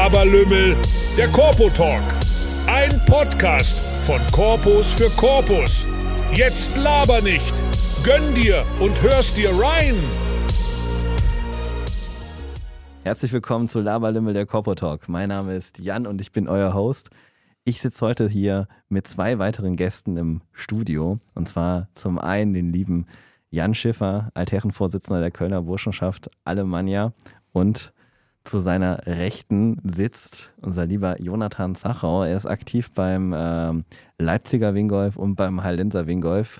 Laberlümmel, der Corpo Talk. Ein Podcast von Corpus für Corpus. Jetzt laber nicht, gönn dir und hörst dir rein. Herzlich willkommen zu Laberlümmel, der Corpo Talk. Mein Name ist Jan und ich bin euer Host. Ich sitze heute hier mit zwei weiteren Gästen im Studio. Und zwar zum einen den lieben Jan Schiffer, Altherrenvorsitzender der Kölner Burschenschaft Alemannia. Und zu seiner Rechten sitzt unser lieber Jonathan Zachau. Er ist aktiv beim Leipziger Wingolf und beim Hallenser Wingolf.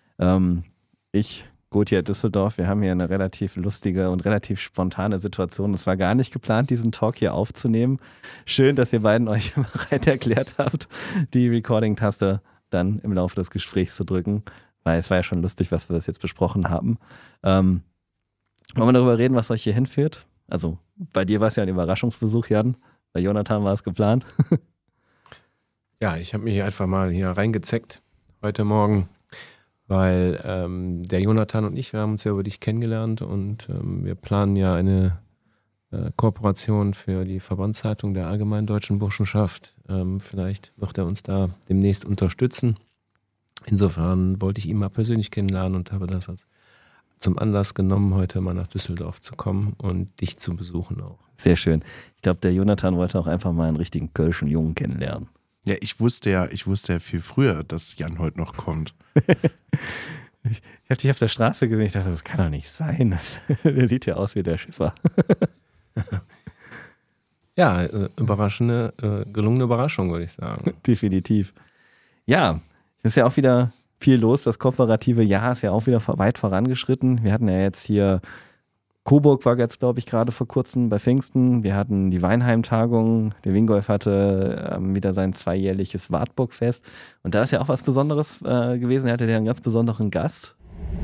Gothia Düsseldorf, wir haben hier eine relativ lustige und relativ spontane Situation. Es war gar nicht geplant, diesen Talk hier aufzunehmen. Schön, dass ihr beiden euch bereit erklärt habt, die Recording-Taste dann im Laufe des Gesprächs zu drücken, weil es war ja schon lustig, was wir das jetzt besprochen haben. Wollen wir darüber reden, was euch hier hinführt? Also bei dir war es ja ein Überraschungsbesuch, Jan. Bei Jonathan war es geplant. Ja, ich habe mich einfach mal hier reingezeckt heute Morgen, weil der Jonathan und ich, wir haben uns ja über dich kennengelernt und wir planen ja eine Kooperation für die Verbandszeitung der Allgemeinen Deutschen Burschenschaft. Vielleicht wird er uns da demnächst unterstützen. Insofern wollte ich ihn mal persönlich kennenlernen und habe das zum Anlass genommen, heute mal nach Düsseldorf zu kommen und dich zu besuchen auch. Sehr schön. Ich glaube, der Jonathan wollte auch einfach mal einen richtigen kölschen Jungen kennenlernen. Ja, ich wusste ja viel früher, dass Jan heute noch kommt. Ich habe dich auf der Straße gesehen, ich dachte, das kann doch nicht sein. Der sieht ja aus wie der Schiffer. Ja, gelungene Überraschung, würde ich sagen. Definitiv. Ja, es ist ja auch wieder viel los. Das kooperative Jahr ist ja auch wieder weit vorangeschritten. Wir hatten ja jetzt hier, Coburg war jetzt, glaube ich, gerade vor kurzem bei Pfingsten. Wir hatten die Weinheim-Tagung. Der Wingolf hatte wieder sein zweijährliches Wartburgfest. Und da ist ja auch was Besonderes gewesen. Er hatte ja einen ganz besonderen Gast.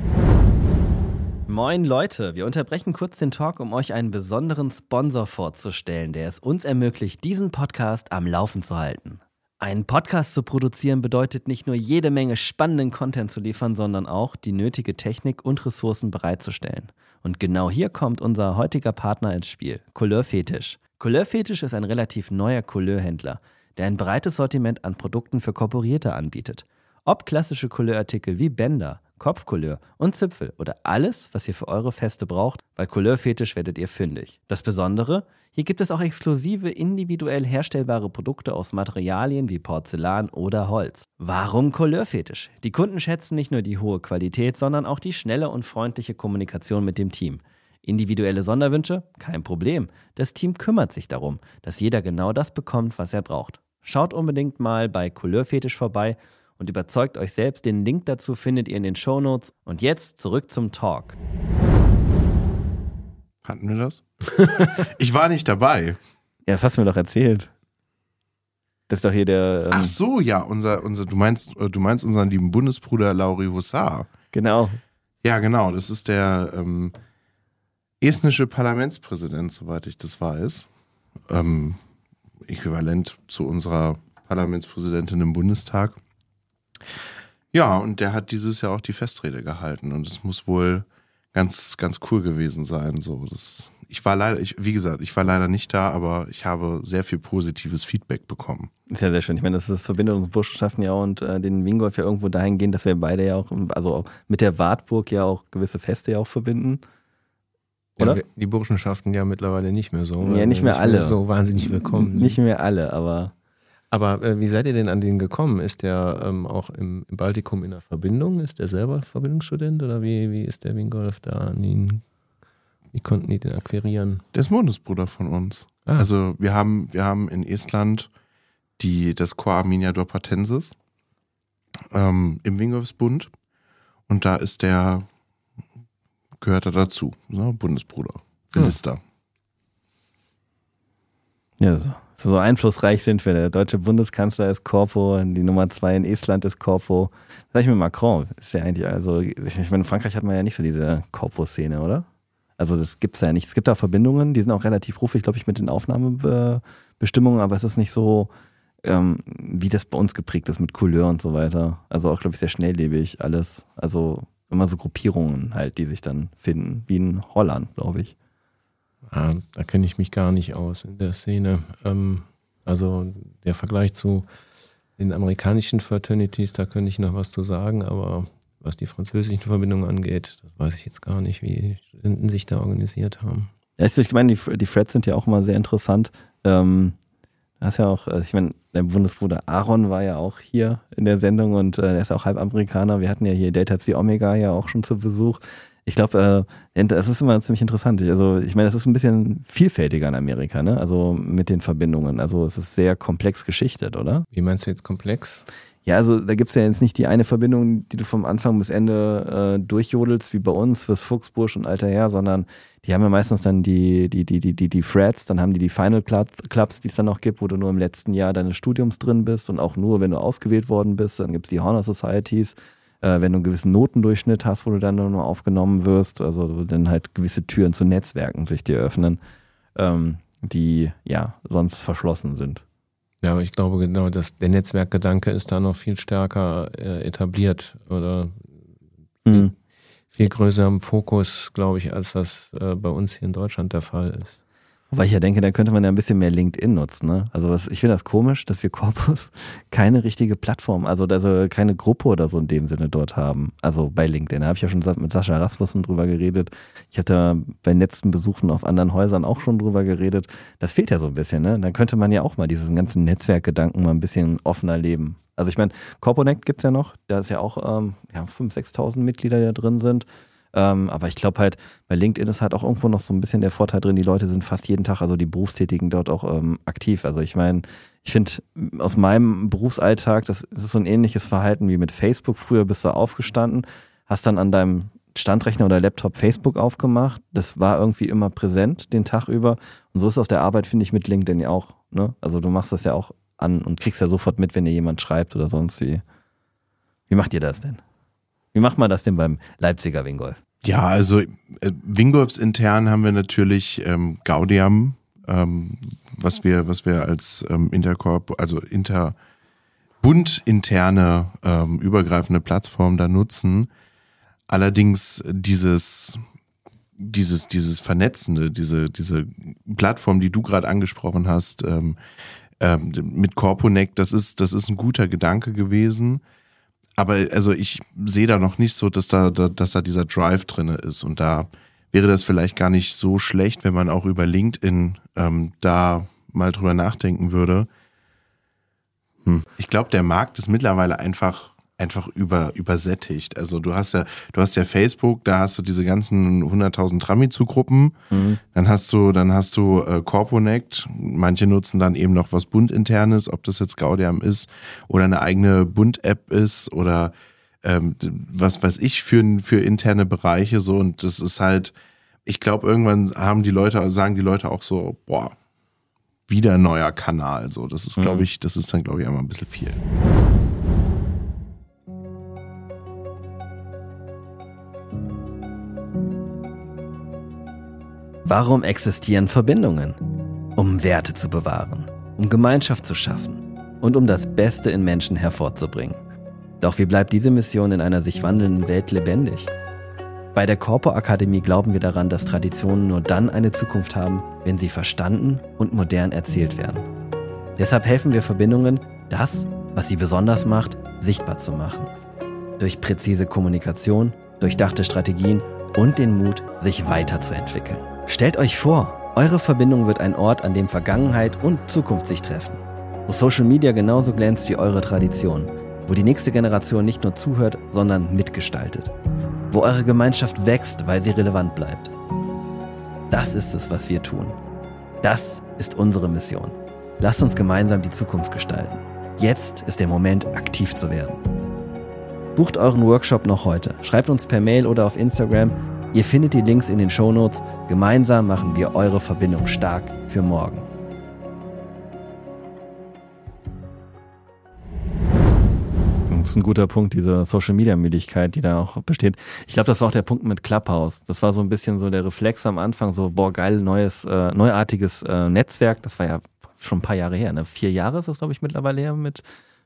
Moin Leute, wir unterbrechen kurz den Talk, um euch einen besonderen Sponsor vorzustellen, der es uns ermöglicht, diesen Podcast am Laufen zu halten. Einen Podcast zu produzieren bedeutet nicht nur jede Menge spannenden Content zu liefern, sondern auch die nötige Technik und Ressourcen bereitzustellen. Und genau hier kommt unser heutiger Partner ins Spiel, Couleur Fetisch. Couleur Fetisch ist ein relativ neuer Couleurhändler, der ein breites Sortiment an Produkten für Kooperierte anbietet. Ob klassische Couleurartikel wie Bänder, Kopfcouleur und Zipfel oder alles, was ihr für eure Feste braucht, bei Couleur Fetisch werdet ihr fündig. Das Besondere? Hier gibt es auch exklusive, individuell herstellbare Produkte aus Materialien wie Porzellan oder Holz. Warum Couleur Fetisch? Die Kunden schätzen nicht nur die hohe Qualität, sondern auch die schnelle und freundliche Kommunikation mit dem Team. Individuelle Sonderwünsche? Kein Problem. Das Team kümmert sich darum, dass jeder genau das bekommt, was er braucht. Schaut unbedingt mal bei Couleur Fetisch vorbei und überzeugt euch selbst. Den Link dazu findet ihr in den Shownotes. Und jetzt zurück zum Talk. Hatten wir das? Ich war nicht dabei. Ja, das hast du mir doch erzählt. Das ist doch hier der... Ach so, ja, du meinst unseren lieben Bundesbruder Lauri Hussar. Genau. Ja, genau, das ist der estnische Parlamentspräsident, soweit ich das weiß. Äquivalent zu unserer Parlamentspräsidentin im Bundestag. Ja, und der hat dieses Jahr auch die Festrede gehalten und es muss wohl ganz, ganz cool gewesen sein. So, ich war leider nicht da, aber ich habe sehr viel positives Feedback bekommen. Ist ja sehr schön. Ich meine, das verbindet uns Burschenschaften ja und den Wingolf ja irgendwo dahingehend, dass wir beide ja auch, also auch mit der Wartburg ja auch gewisse Feste ja auch verbinden. Oder? Ja, die Burschenschaften ja mittlerweile nicht mehr so. Ja, nicht mehr alle. Mehr so wahnsinnig willkommen sind. Nicht mehr alle, aber... Aber wie seid ihr denn an den gekommen? Ist der auch im Baltikum in der Verbindung? Ist der selber Verbindungsstudent oder wie ist der Wingolf da an ihn? Wie konnten die den akquirieren? Der ist Bundesbruder von uns. Ah. Also wir haben in Estland das Corps Armenia Dorpatensis im Wingolfsbund und da gehört er dazu, ne? Bundesbruder, Lister. Ja, so einflussreich sind wir. Der deutsche Bundeskanzler ist Corpo, die Nummer 2 in Estland ist Corpo. Sag ich mir, Macron ist ja eigentlich, also ich meine, in Frankreich hat man ja nicht so diese Corpo-Szene, oder? Also das gibt's ja nicht. Es gibt da Verbindungen, die sind auch relativ rufig, glaube ich, mit den Aufnahmebestimmungen, aber es ist nicht so, wie das bei uns geprägt ist mit Couleur und so weiter. Also auch, glaube ich, sehr schnelllebig alles. Also immer so Gruppierungen halt, die sich dann finden, wie in Holland, glaube ich. Da kenne ich mich gar nicht aus in der Szene. Also der Vergleich zu den amerikanischen Fraternities, da könnte ich noch was zu sagen, aber was die französischen Verbindungen angeht, das weiß ich jetzt gar nicht, wie die Studenten sich da organisiert haben. Ja, ich meine, die Freds sind ja auch immer sehr interessant. Das ist ja auch, ich meine, der Bundesbruder Aaron war ja auch hier in der Sendung und er ist auch halb Amerikaner. Wir hatten ja hier Delta Psi Omega ja auch schon zu Besuch. Ich glaube, das ist immer ziemlich interessant. Also ich meine, das ist ein bisschen vielfältiger in Amerika, ne? Also mit den Verbindungen. Also es ist sehr komplex geschichtet, oder? Wie meinst du jetzt komplex? Ja, also da gibt es ja jetzt nicht die eine Verbindung, die du vom Anfang bis Ende durchjodelst, wie bei uns fürs Fuchsbusch und Alter Herr, sondern die haben ja meistens dann die Freds, dann haben die Final Clubs, die es dann noch gibt, wo du nur im letzten Jahr deines Studiums drin bist und auch nur, wenn du ausgewählt worden bist. Dann gibt es die Honor Societies, wenn du einen gewissen Notendurchschnitt hast, wo du dann nur aufgenommen wirst, also wo dann halt gewisse Türen zu Netzwerken sich dir öffnen, die ja sonst verschlossen sind. Ja, aber ich glaube genau, dass der Netzwerkgedanke ist da noch viel stärker etabliert oder viel größer im Fokus, glaube ich, als das bei uns hier in Deutschland der Fall ist. Wobei ich ja denke, da könnte man ja ein bisschen mehr LinkedIn nutzen, ne? Also ich finde das komisch, dass wir Corpus keine richtige Plattform, also keine Gruppe oder so in dem Sinne dort haben. Also bei LinkedIn, da habe ich ja schon mit Sascha Rasmussen drüber geredet. Ich hatte bei letzten Besuchen auf anderen Häusern auch schon drüber geredet. Das fehlt ja so ein bisschen, ne? Dann könnte man ja auch mal diesen ganzen Netzwerkgedanken mal ein bisschen offener leben. Also ich meine, CorpoNect gibt's ja noch, da ist ja auch 5.000, 6.000 Mitglieder, die da drin sind. Aber ich glaube halt, bei LinkedIn ist halt auch irgendwo noch so ein bisschen der Vorteil drin, die Leute sind fast jeden Tag, also die Berufstätigen dort auch aktiv. Also ich meine, ich finde aus meinem Berufsalltag, das ist so ein ähnliches Verhalten wie mit Facebook. Früher bist du aufgestanden, hast dann an deinem Standrechner oder Laptop Facebook aufgemacht. Das war irgendwie immer präsent den Tag über. Und so ist es auf der Arbeit, finde ich, mit LinkedIn ja auch. Ne? Also du machst das ja auch an und kriegst ja sofort mit, wenn dir jemand schreibt oder sonst wie. Wie macht ihr das denn? Wie macht man das denn beim Leipziger Wingolf? Ja, also Wingolfs intern haben wir natürlich Gaudiam, was wir als bundinterne übergreifende Plattform da nutzen. Allerdings dieses Vernetzende, diese Plattform, die du gerade angesprochen hast, mit CorpoNect, das ist ein guter Gedanke gewesen. Aber also ich sehe da noch nicht so, dass da dieser Drive drin ist. Und da wäre das vielleicht gar nicht so schlecht, wenn man auch über LinkedIn da mal drüber nachdenken würde. Ich glaube, der Markt ist mittlerweile einfach übersättigt. Also du hast ja Facebook, da hast du diese ganzen 100.000 Tramizu-Gruppen. Dann hast du CorpoNect. Manche nutzen dann eben noch was Bundinternes, ob das jetzt Gaudiam ist oder eine eigene Bund-App ist oder was weiß ich für interne Bereiche so. Und das ist halt, ich glaube, irgendwann sagen die Leute auch so, boah, wieder ein neuer Kanal. So, das ist, glaube ich, einmal ein bisschen viel. Warum existieren Verbindungen? Um Werte zu bewahren, um Gemeinschaft zu schaffen und um das Beste in Menschen hervorzubringen. Doch wie bleibt diese Mission in einer sich wandelnden Welt lebendig? Bei der Corpo Akademie glauben wir daran, dass Traditionen nur dann eine Zukunft haben, wenn sie verstanden und modern erzählt werden. Deshalb helfen wir Verbindungen, das, was sie besonders macht, sichtbar zu machen. Durch präzise Kommunikation, durchdachte Strategien und den Mut, sich weiterzuentwickeln. Stellt euch vor, eure Verbindung wird ein Ort, an dem Vergangenheit und Zukunft sich treffen. Wo Social Media genauso glänzt wie eure Tradition. Wo die nächste Generation nicht nur zuhört, sondern mitgestaltet. Wo eure Gemeinschaft wächst, weil sie relevant bleibt. Das ist es, was wir tun. Das ist unsere Mission. Lasst uns gemeinsam die Zukunft gestalten. Jetzt ist der Moment, aktiv zu werden. Bucht euren Workshop noch heute. Schreibt uns per Mail oder auf Instagram. Ihr findet die Links in den Shownotes. Gemeinsam machen wir eure Verbindung stark für morgen. Das ist ein guter Punkt, diese Social-Media-Müdigkeit, die da auch besteht. Ich glaube, das war auch der Punkt mit Clubhouse. Das war so ein bisschen so der Reflex am Anfang, so boah, geil, neuartiges Netzwerk. Das war ja schon ein paar Jahre her, ne? 4 Jahre ist das, glaube ich, mittlerweile her mit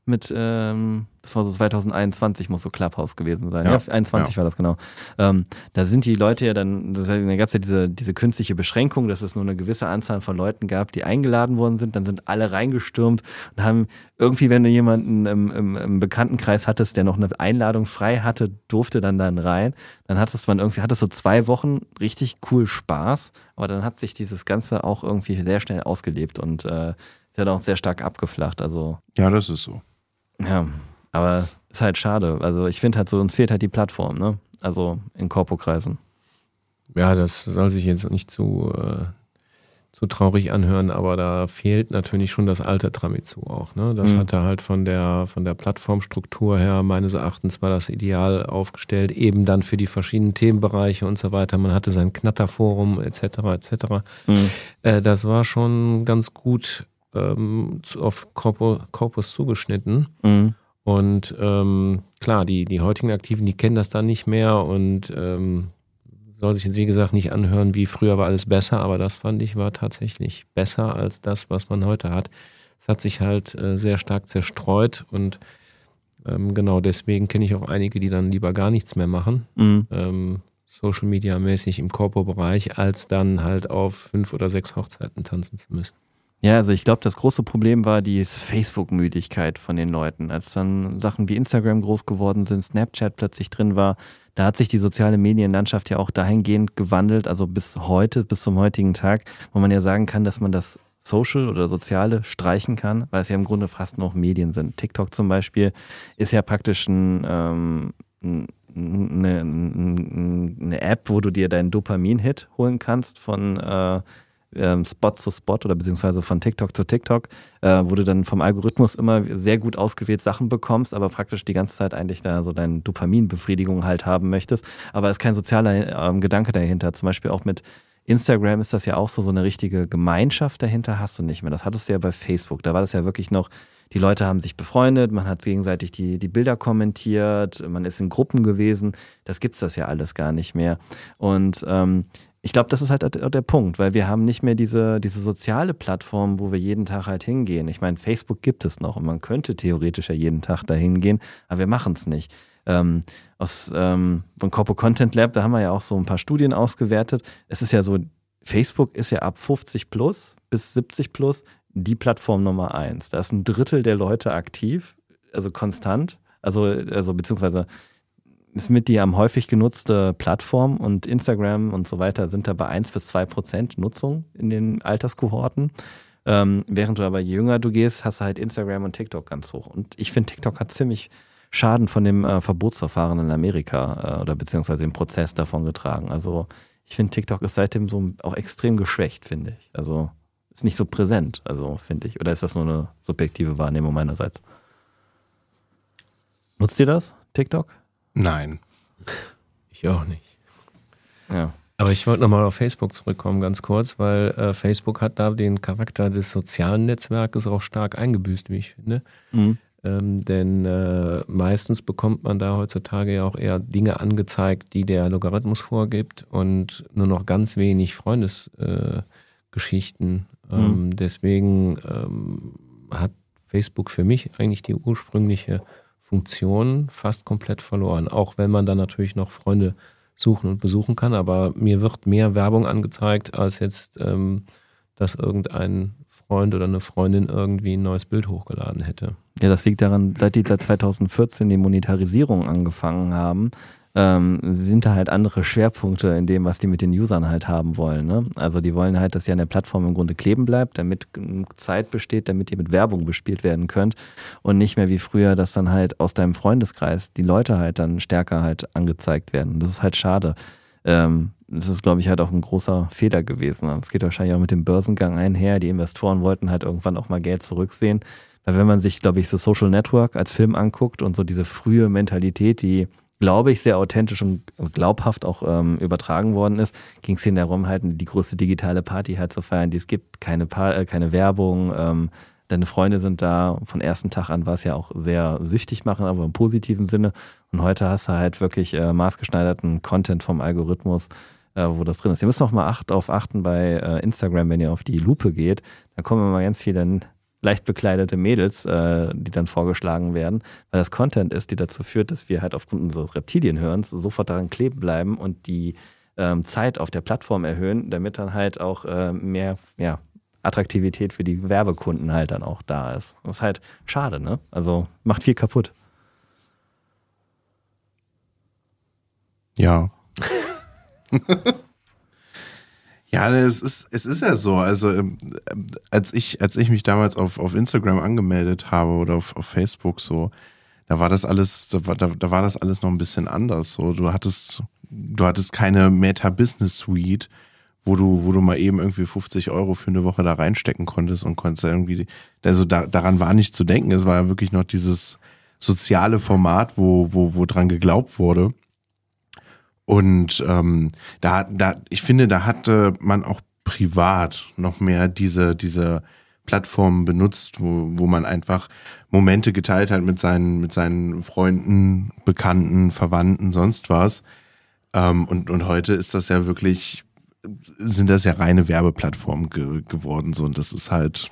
das war so 2021, muss so Clubhouse gewesen sein. Ja, 21 war das genau. Da sind die Leute ja dann, da gab es ja diese künstliche Beschränkung, dass es nur eine gewisse Anzahl von Leuten gab, die eingeladen worden sind. Dann sind alle reingestürmt und haben irgendwie, wenn du jemanden im Bekanntenkreis hattest, der noch eine Einladung frei hatte, durfte dann rein. Dann hattest so 2 Wochen richtig cool Spaß, aber dann hat sich dieses Ganze auch irgendwie sehr schnell ausgelebt und ist ja auch sehr stark abgeflacht. Also Ja, das ist so. ja, aber ist halt schade. Also ich finde halt so, uns fehlt halt die Plattform, ne? Also in Korpokreisen. Ja, das soll sich jetzt nicht zu traurig anhören, aber da fehlt natürlich schon das alte Tramitsu auch. Ne? Das hatte halt von der Plattformstruktur her meines Erachtens war das ideal aufgestellt, eben dann für die verschiedenen Themenbereiche und so weiter. Man hatte sein Knatterforum etc. etc. Das war schon ganz gut auf Corpus zugeschnitten. Und klar, die heutigen Aktiven, die kennen das dann nicht mehr und soll sich jetzt wie gesagt nicht anhören, wie früher war alles besser, aber das fand ich war tatsächlich besser als das, was man heute hat. Es hat sich halt sehr stark zerstreut und genau deswegen kenne ich auch einige, die dann lieber gar nichts mehr machen, Social Media mäßig im Corpo-Bereich, als dann halt auf 5 oder 6 Hochzeiten tanzen zu müssen. Ja, also ich glaube, das große Problem war die Facebook-Müdigkeit von den Leuten. Als dann Sachen wie Instagram groß geworden sind, Snapchat plötzlich drin war, da hat sich die soziale Medienlandschaft ja auch dahingehend gewandelt, also bis heute, bis zum heutigen Tag, wo man ja sagen kann, dass man das Social oder Soziale streichen kann, weil es ja im Grunde fast noch Medien sind. TikTok zum Beispiel ist ja praktisch eine App, wo du dir deinen Dopamin-Hit holen kannst von Spot zu Spot oder beziehungsweise von TikTok zu TikTok, wo du dann vom Algorithmus immer sehr gut ausgewählt Sachen bekommst, aber praktisch die ganze Zeit eigentlich da so deine Dopaminbefriedigung halt haben möchtest. Aber es ist kein sozialer Gedanke dahinter. Zum Beispiel auch mit Instagram ist das ja auch so eine richtige Gemeinschaft dahinter hast du nicht mehr. Das hattest du ja bei Facebook. Da war das ja wirklich noch, die Leute haben sich befreundet, man hat gegenseitig die Bilder kommentiert, man ist in Gruppen gewesen. Das gibt's das ja alles gar nicht mehr. Und ich glaube, das ist halt der Punkt, weil wir haben nicht mehr diese soziale Plattform, wo wir jeden Tag halt hingehen. Ich meine, Facebook gibt es noch und man könnte theoretisch ja jeden Tag da hingehen, aber wir machen es nicht. Von Corpo Content Lab, da haben wir ja auch so ein paar Studien ausgewertet. Es ist ja so, Facebook ist ja ab 50 plus bis 70 plus die Plattform Nummer 1. Da ist 1/3 der Leute aktiv, also konstant, also beziehungsweise ist mit die am häufig genutzte Plattform und Instagram und so weiter sind da bei 1-2% Nutzung in den Alterskohorten. Während du aber je jünger du gehst, hast du halt Instagram und TikTok ganz hoch. Und ich finde, TikTok hat ziemlich Schaden von dem Verbotsverfahren in Amerika oder beziehungsweise dem Prozess davon getragen. Also ich finde, TikTok ist seitdem so auch extrem geschwächt, finde ich. Also ist nicht so präsent, also finde ich. Oder ist das nur eine subjektive Wahrnehmung meinerseits? Nutzt ihr das, TikTok? Nein. Ich auch nicht. Ja. Aber ich wollte nochmal auf Facebook zurückkommen, ganz kurz, weil Facebook hat da den Charakter des sozialen Netzwerkes auch stark eingebüßt, wie ich finde. Denn meistens bekommt man da heutzutage ja auch eher Dinge angezeigt, die der Logarithmus vorgibt und nur noch ganz wenig Freundesgeschichten. Deswegen hat Facebook für mich eigentlich die ursprüngliche Funktion fast komplett verloren. Auch wenn man dann natürlich noch Freunde suchen und besuchen kann, aber mir wird mehr Werbung angezeigt, als jetzt, dass irgendein Freund oder eine Freundin irgendwie ein neues Bild hochgeladen hätte. Ja, das liegt daran, seit 2014 die Monetarisierung angefangen haben, sind da halt andere Schwerpunkte in dem, was die mit den Usern halt haben wollen. Ne? Also die wollen halt, dass ihr an der Plattform im Grunde kleben bleibt, damit genug Zeit besteht, damit ihr mit Werbung bespielt werden könnt und nicht mehr wie früher, dass dann halt aus deinem Freundeskreis die Leute halt dann stärker halt angezeigt werden. Das ist halt schade. Das ist, glaube ich, halt auch ein großer Fehler gewesen. Es geht wahrscheinlich auch mit dem Börsengang einher. Die Investoren wollten halt irgendwann auch mal Geld zurücksehen. Weil wenn man sich, glaube ich, The Social Network als Film anguckt und so diese frühe Mentalität, die, glaube ich, sehr authentisch und glaubhaft auch übertragen worden ist, ging es ihnen darum, halt die größte digitale Party halt zu feiern, die es gibt. Keine Werbung, deine Freunde sind da. Von ersten Tag an war es ja auch sehr süchtig machen, aber im positiven Sinne. Und heute hast du halt wirklich maßgeschneiderten Content vom Algorithmus, wo das drin ist. Ihr müsst noch mal darauf achten bei Instagram, wenn ihr auf die Lupe geht, da kommen immer ganz viele leicht bekleidete Mädels, die dann vorgeschlagen werden, weil das Content ist, die dazu führt, dass wir halt aufgrund unseres Reptilienhirns sofort daran kleben bleiben und die Zeit auf der Plattform erhöhen, damit dann halt auch mehr Attraktivität für die Werbekunden halt dann auch da ist. Das ist halt schade, ne? Also macht viel kaputt. Ja. Ja, es ist ja so. Also als ich mich damals auf Instagram angemeldet habe oder auf Facebook so, da war das alles noch ein bisschen anders. So, du hattest keine Meta-Business-Suite, wo du mal eben irgendwie 50 € für eine Woche da reinstecken konntest und konntest irgendwie, also daran war nicht zu denken. Es war ja wirklich noch dieses soziale Format, wo dran geglaubt wurde. Und ich finde, da hatte man auch privat noch mehr diese Plattformen benutzt, wo man einfach Momente geteilt hat mit seinen Freunden, Bekannten, Verwandten, sonst was. Und heute ist das ja wirklich, sind das ja reine Werbeplattformen geworden. So, und das ist halt,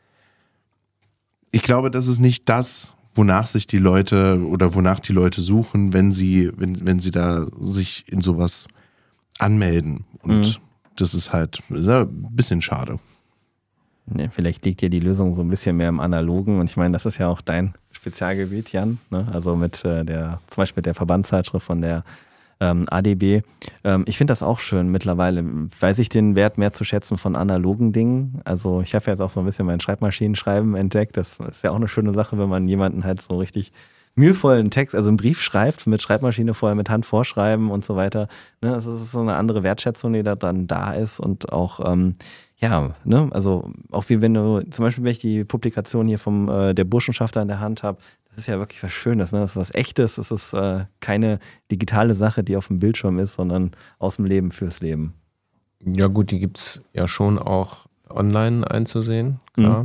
ich glaube, das ist nicht das, wonach die Leute suchen, wenn sie da sich in sowas anmelden. Und das ist halt ein bisschen schade. Ja, vielleicht liegt ja die Lösung so ein bisschen mehr im Analogen. Und ich meine, das ist ja auch dein Spezialgebiet, Jan. Ne? Also mit zum Beispiel der Verbandszeitschrift von der ADB. Ich finde das auch schön. Mittlerweile weiß ich den Wert mehr zu schätzen von analogen Dingen. Also ich habe jetzt auch so ein bisschen mein Schreibmaschinenschreiben entdeckt. Das ist ja auch eine schöne Sache, wenn man jemanden halt so richtig mühevoll einen Text, also einen Brief schreibt, mit Schreibmaschine vorher mit Hand vorschreiben und so weiter. Ne? Also es ist so eine andere Wertschätzung, die da dann da ist und auch also auch wie wenn du, zum Beispiel, wenn ich die Publikation hier vom der Burschenschafter in der Hand habe, das ist ja wirklich was Schönes, ne? Das ist was Echtes, das ist keine digitale Sache, die auf dem Bildschirm ist, sondern aus dem Leben fürs Leben. Ja gut, die gibt es ja schon auch online einzusehen, klar.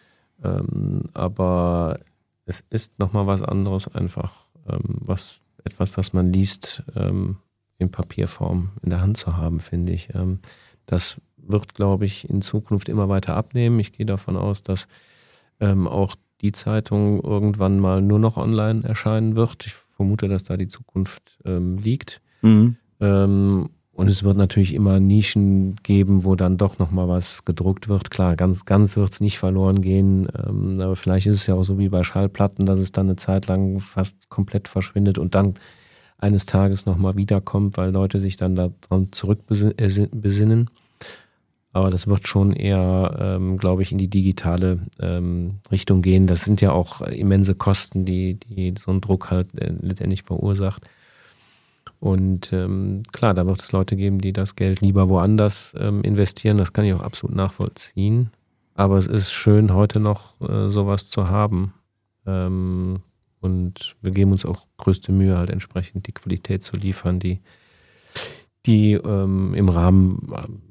Aber es ist nochmal was anderes einfach, was man liest, in Papierform in der Hand zu haben, finde ich. Das wird, glaube ich, in Zukunft immer weiter abnehmen. Ich gehe davon aus, dass auch die Zeitung irgendwann mal nur noch online erscheinen wird. Ich vermute, dass da die Zukunft liegt. Und es wird natürlich immer Nischen geben, wo dann doch nochmal was gedruckt wird. Klar, ganz wird es nicht verloren gehen. Aber vielleicht ist es ja auch so wie bei Schallplatten, dass es dann eine Zeit lang fast komplett verschwindet und dann eines Tages nochmal wiederkommt, weil Leute sich dann daran zurückbesinnen. Aber das wird schon eher, glaube ich, in die digitale Richtung gehen. Das sind ja auch immense Kosten, die so ein Druck halt letztendlich verursacht. Und klar, da wird es Leute geben, die das Geld lieber woanders investieren. Das kann ich auch absolut nachvollziehen. Aber es ist schön, heute noch sowas zu haben. Und wir geben uns auch größte Mühe, halt entsprechend die Qualität zu liefern, die im Rahmen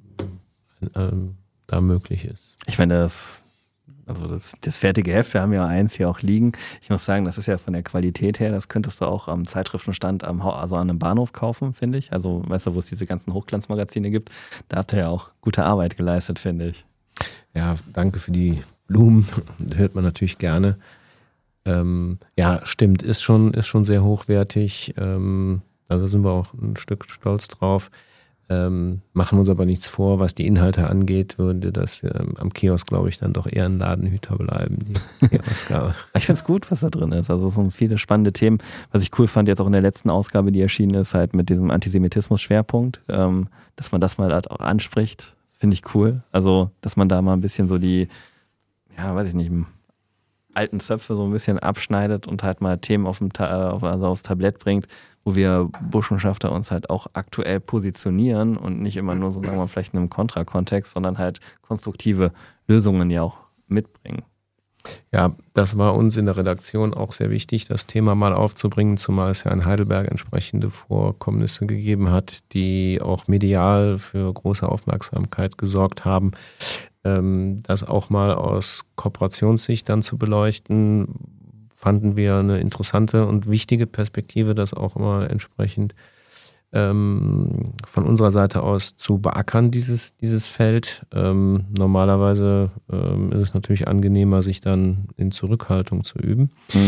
da möglich ist. Ich meine, das fertige Heft, wir haben ja eins hier auch liegen. Ich muss sagen, das ist ja von der Qualität her, das könntest du auch am Zeitschriftenstand also an einem Bahnhof kaufen, finde ich. Also, weißt du, wo es diese ganzen Hochglanzmagazine gibt, da habt ihr ja auch gute Arbeit geleistet, finde ich. Ja, danke für die Blumen. Das hört man natürlich gerne. Ja, stimmt, ist schon sehr hochwertig. Also sind wir auch ein Stück stolz drauf. Machen uns aber nichts vor, was die Inhalte angeht, würde das am Kiosk, glaube ich, dann doch eher ein Ladenhüter bleiben, die Kioskausgabe. Ich finde es gut, was da drin ist. Also es sind viele spannende Themen. Was ich cool fand, jetzt auch in der letzten Ausgabe, die erschienen ist, halt mit diesem Antisemitismus-Schwerpunkt, dass man das mal halt auch anspricht, finde ich cool. Also, dass man da mal ein bisschen so die, ja, weiß ich nicht, alten Zöpfe so ein bisschen abschneidet und halt mal Themen aufs Tablett bringt, wo wir Burschenschafter uns halt auch aktuell positionieren und nicht immer nur so, sagen wir mal, vielleicht in einem Kontrakontext, sondern halt konstruktive Lösungen ja auch mitbringen. Ja, das war uns in der Redaktion auch sehr wichtig, das Thema mal aufzubringen, zumal es ja in Heidelberg entsprechende Vorkommnisse gegeben hat, die auch medial für große Aufmerksamkeit gesorgt haben. Das auch mal aus Kooperationssicht dann zu beleuchten, fanden wir eine interessante und wichtige Perspektive, das auch immer entsprechend von unserer Seite aus zu beackern, dieses Feld. Normalerweise ist es natürlich angenehmer, sich dann in Zurückhaltung zu üben.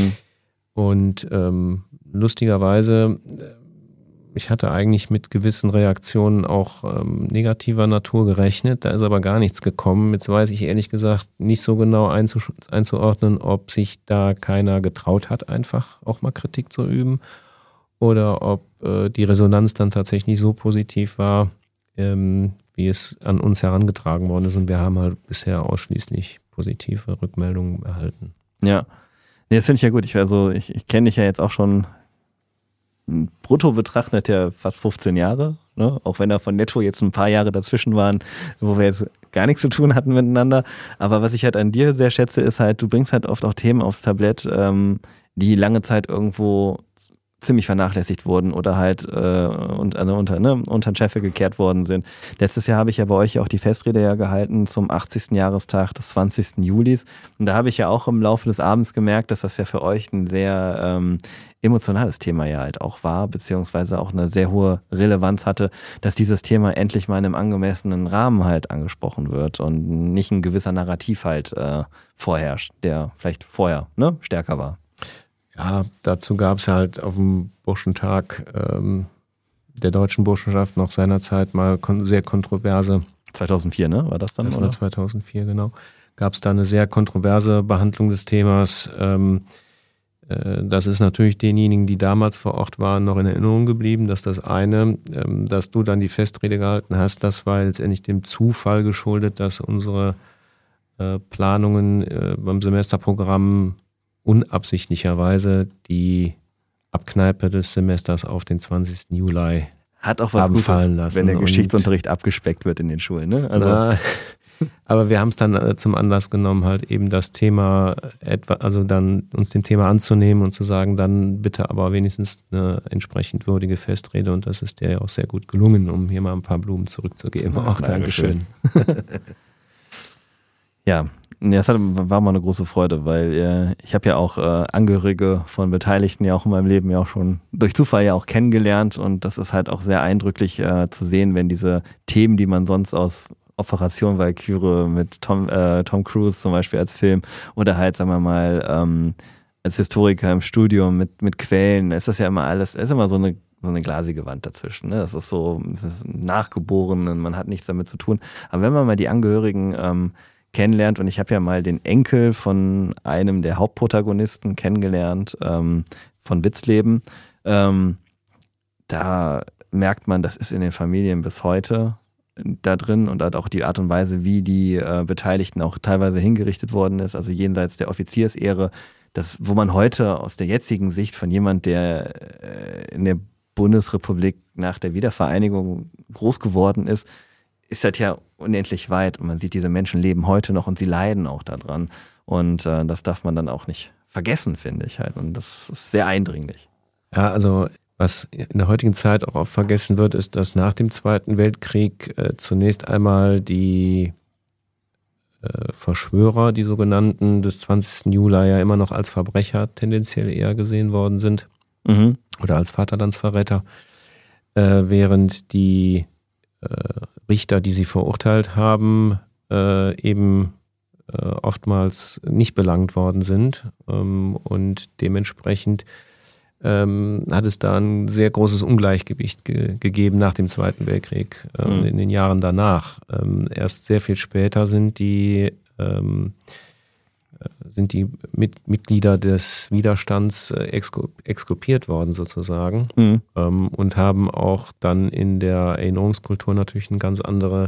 Und lustigerweise, ich hatte eigentlich mit gewissen Reaktionen auch negativer Natur gerechnet, da ist aber gar nichts gekommen. Jetzt weiß ich ehrlich gesagt nicht so genau einzuordnen, ob sich da keiner getraut hat, einfach auch mal Kritik zu üben oder ob die Resonanz dann tatsächlich so positiv war, wie es an uns herangetragen worden ist. Und wir haben halt bisher ausschließlich positive Rückmeldungen erhalten. Ja, nee, das finde ich ja gut. Ich kenne dich ja jetzt auch schon brutto betrachtet ja fast 15 Jahre, ne? Auch wenn da von netto jetzt ein paar Jahre dazwischen waren, wo wir jetzt gar nichts zu tun hatten miteinander. Aber was ich halt an dir sehr schätze, ist halt, du bringst halt oft auch Themen aufs Tablett, die lange Zeit irgendwo ziemlich vernachlässigt wurden oder halt unter den Scheffel gekehrt worden sind. Letztes Jahr habe ich ja bei euch auch die Festrede ja gehalten zum 80. Jahrestag des 20. Julis. Und da habe ich ja auch im Laufe des Abends gemerkt, dass das ja für euch ein sehr emotionales Thema ja halt auch war, beziehungsweise auch eine sehr hohe Relevanz hatte, dass dieses Thema endlich mal in einem angemessenen Rahmen halt angesprochen wird und nicht ein gewisser Narrativ halt vorherrscht, der vielleicht vorher stärker war. Ja, dazu gab es halt auf dem Burschentag der Deutschen Burschenschaft noch seinerzeit mal sehr kontroverse. 2004, ne? War das dann? Das war 2004, genau. Gab es da eine sehr kontroverse Behandlung des Themas. Das ist natürlich denjenigen, die damals vor Ort waren, noch in Erinnerung geblieben, dass das eine, dass du dann die Festrede gehalten hast, das war letztendlich dem Zufall geschuldet, dass unsere Planungen beim Semesterprogramm unabsichtlicherweise die Abkneipe des Semesters auf den 20. Juli hat auch was Gutes, fallen lassen, wenn der Geschichtsunterricht abgespeckt wird in den Schulen, ne? Also aber wir haben es dann zum Anlass genommen, halt eben das Thema dann uns dem Thema anzunehmen und zu sagen, dann bitte aber wenigstens eine entsprechend würdige Festrede, und das ist dir ja auch sehr gut gelungen, um hier mal ein paar Blumen zurückzugeben. Auch Dankeschön. Ja, das war mal eine große Freude, weil ich habe ja auch Angehörige von Beteiligten ja auch in meinem Leben ja auch schon durch Zufall ja auch kennengelernt, und das ist halt auch sehr eindrücklich zu sehen, wenn diese Themen, die man sonst aus Operation Valkyrie mit Tom Cruise zum Beispiel als Film oder halt, sagen wir mal, als Historiker im Studium mit Quellen, ist das ja immer alles, ist immer so eine glasige Wand dazwischen. Ne? Das ist nachgeboren und man hat nichts damit zu tun. Aber wenn man mal die Angehörigen kennenlernt, und ich habe ja mal den Enkel von einem der Hauptprotagonisten kennengelernt, von Witzleben, da merkt man, das ist in den Familien bis heute da drin, und halt auch die Art und Weise, wie die Beteiligten auch teilweise hingerichtet worden ist, also jenseits der Offiziersehre, das, wo man heute aus der jetzigen Sicht von jemand, der in der Bundesrepublik nach der Wiedervereinigung groß geworden ist das ja unendlich weit, und man sieht, diese Menschen leben heute noch und sie leiden auch daran, und das darf man dann auch nicht vergessen, finde ich halt, und das ist sehr eindringlich. Ja, also was in der heutigen Zeit auch oft vergessen wird, ist, dass nach dem Zweiten Weltkrieg zunächst einmal die Verschwörer, die sogenannten, des 20. Juli ja immer noch als Verbrecher tendenziell eher gesehen worden sind, oder als Vaterlandsverräter, während die Richter, die sie verurteilt haben, eben oftmals nicht belangt worden sind, und dementsprechend hat es da ein sehr großes Ungleichgewicht gegeben nach dem Zweiten Weltkrieg, in den Jahren danach. Erst sehr viel später sind die Mitglieder des Widerstands exkulpiert worden sozusagen, und haben auch dann in der Erinnerungskultur natürlich eine ganz andere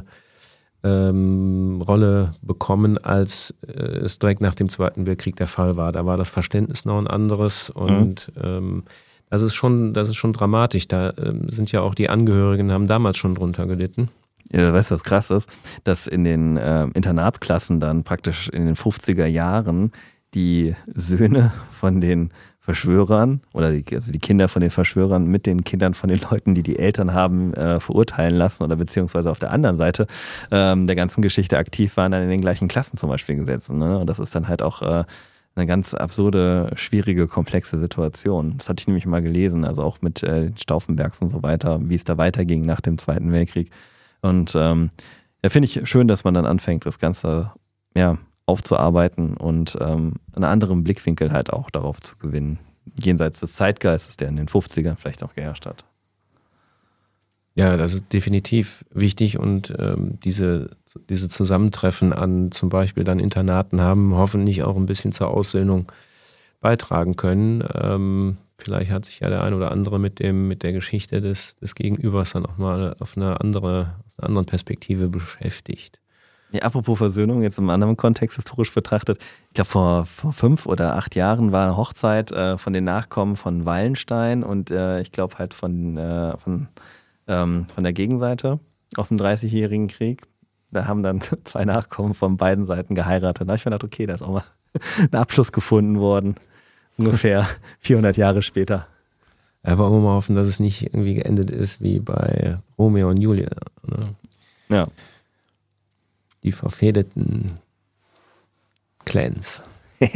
Rolle bekommen, als es direkt nach dem Zweiten Weltkrieg der Fall war. Da war das Verständnis noch ein anderes, und das ist schon dramatisch. Da sind ja auch die Angehörigen, haben damals schon drunter gelitten. Ja, weißt du, was krass ist? Dass in den Internatsklassen dann praktisch in den 50er Jahren die Söhne von den Verschwörern oder die Kinder von den Verschwörern mit den Kindern von den Leuten, die die Eltern haben verurteilen lassen, oder beziehungsweise auf der anderen Seite der ganzen Geschichte aktiv waren, dann in den gleichen Klassen zum Beispiel gesetzt. Ne? Und das ist dann halt auch eine ganz absurde, schwierige, komplexe Situation. Das hatte ich nämlich mal gelesen, also auch mit Stauffenbergs und so weiter, wie es da weiterging nach dem Zweiten Weltkrieg. Und finde ich schön, dass man dann anfängt, das Ganze aufzuarbeiten und einen anderen Blickwinkel halt auch darauf zu gewinnen. Jenseits des Zeitgeistes, der in den 50ern vielleicht auch geherrscht hat. Ja, das ist definitiv wichtig und diese Zusammentreffen an zum Beispiel dann Internaten haben hoffentlich auch ein bisschen zur Aussöhnung beitragen können. Vielleicht hat sich ja der ein oder andere mit der Geschichte des Gegenübers dann auch mal aus einer anderen Perspektive beschäftigt. Ja, apropos Versöhnung, jetzt im anderen Kontext historisch betrachtet, ich glaube vor 5 oder 8 Jahren war eine Hochzeit von den Nachkommen von Wallenstein und ich glaube halt von der Gegenseite aus dem 30-jährigen Krieg. Da haben dann 2 Nachkommen von beiden Seiten geheiratet. Da habe ich mir gedacht, okay, da ist auch mal ein Abschluss gefunden worden. Ungefähr 400 Jahre später. Aber wollen wir mal hoffen, dass es nicht irgendwie geendet ist wie bei Romeo und Julia. Ne? Ja. Die verfehdeten Clans.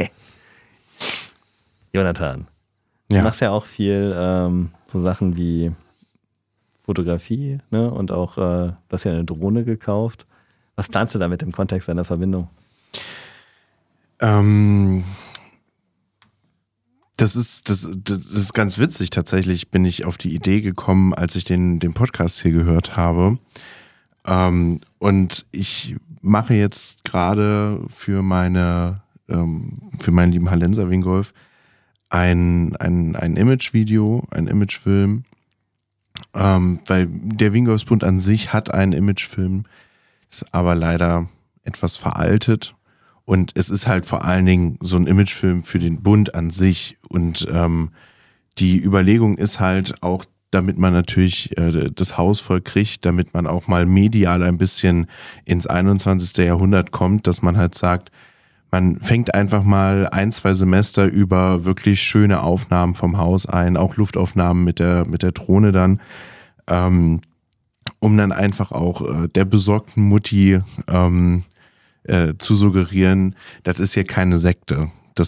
Jonathan, du machst ja auch viel so Sachen wie Fotografie, ne? Und auch, du hast ja eine Drohne gekauft. Was planst du damit im Kontext deiner Verbindung? Das ist ganz witzig. Tatsächlich bin ich auf die Idee gekommen, als ich den Podcast hier gehört habe. Und ich mache jetzt gerade für meinen lieben Hallenser Wingolf ein Imagevideo, ein Imagefilm, weil der Wingolfsbund an sich hat einen Imagefilm, ist aber leider etwas veraltet und es ist halt vor allen Dingen so ein Imagefilm für den Bund an sich und die Überlegung ist halt auch, damit man natürlich das Haus voll kriegt, damit man auch mal medial ein bisschen ins 21. Jahrhundert kommt, dass man halt sagt, man fängt einfach mal 1-2 Semester über wirklich schöne Aufnahmen vom Haus ein, auch Luftaufnahmen mit der Drohne dann, um dann einfach auch der besorgten Mutti zu suggerieren, das ist hier keine Sekte.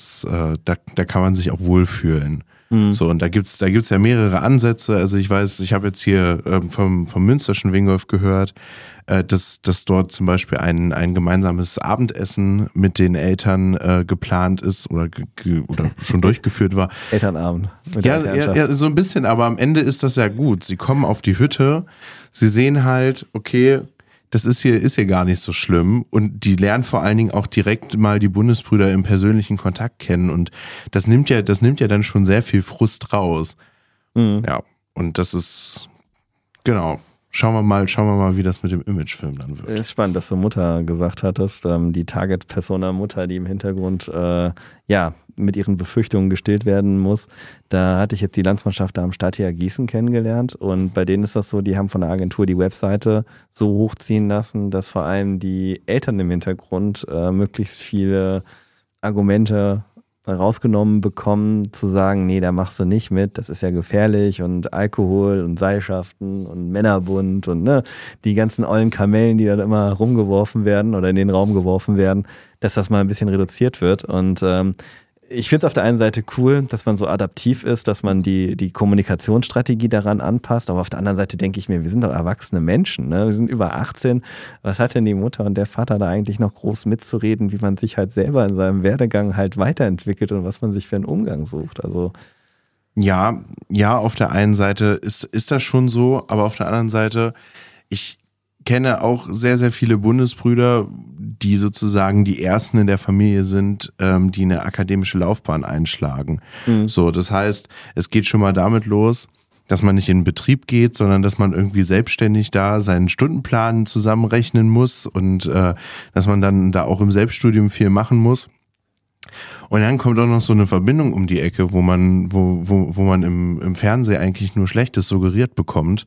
Da kann man sich auch wohlfühlen. So, und da gibt's ja mehrere Ansätze. Also ich weiß, ich habe jetzt hier vom Münsterschen Wingolf gehört, dass dort zum Beispiel ein gemeinsames Abendessen mit den Eltern geplant ist oder schon durchgeführt war. Elternabend. Ja, so ein bisschen, aber am Ende ist das ja gut. Sie kommen auf die Hütte, sie sehen halt, okay, das ist hier gar nicht so schlimm und die lernen vor allen Dingen auch direkt mal die Bundesbrüder im persönlichen Kontakt kennen und das nimmt ja dann schon sehr viel Frust raus. Ja, und das ist, genau, schauen wir mal, wie das mit dem Imagefilm dann wird. Es ist spannend, dass du Mutter gesagt hattest, die Target-Persona Mutter, die im Hintergrund mit ihren Befürchtungen gestillt werden muss. Da hatte ich jetzt die Landsmannschaft da am Stadttheater Gießen kennengelernt und bei denen ist das so, die haben von der Agentur die Webseite so hochziehen lassen, dass vor allem die Eltern im Hintergrund möglichst viele Argumente rausgenommen bekommen, zu sagen, nee, da machst du nicht mit, das ist ja gefährlich und Alkohol und Seilschaften und Männerbund und die ganzen ollen Kamellen, die dann immer rumgeworfen werden oder in den Raum geworfen werden, dass das mal ein bisschen reduziert wird und ich finde es auf der einen Seite cool, dass man so adaptiv ist, dass man die Kommunikationsstrategie daran anpasst, aber auf der anderen Seite denke ich mir, wir sind doch erwachsene Menschen, ne? Wir sind über 18, was hat denn die Mutter und der Vater da eigentlich noch groß mitzureden, wie man sich halt selber in seinem Werdegang halt weiterentwickelt und was man sich für einen Umgang sucht, also Ja, auf der einen Seite ist das schon so, aber auf der anderen Seite, ich kenne auch sehr, sehr viele Bundesbrüder, die sozusagen die Ersten in der Familie sind, die eine akademische Laufbahn einschlagen. So, das heißt, es geht schon mal damit los, dass man nicht in den Betrieb geht, sondern dass man irgendwie selbstständig da seinen Stundenplan zusammenrechnen muss und dass man dann da auch im Selbststudium viel machen muss. Und dann kommt auch noch so eine Verbindung um die Ecke, wo man im Fernsehen eigentlich nur Schlechtes suggeriert bekommt.